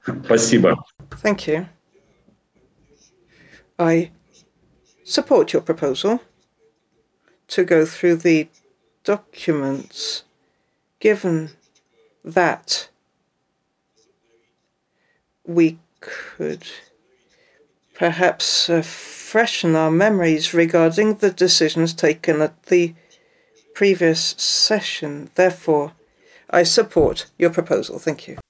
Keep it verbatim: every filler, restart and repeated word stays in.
Спасибо. Thank you. I support your proposal to go through the documents, given that we could perhaps uh, freshen our memories regarding the decisions taken at the previous session. Therefore, I support your proposal. Thank you.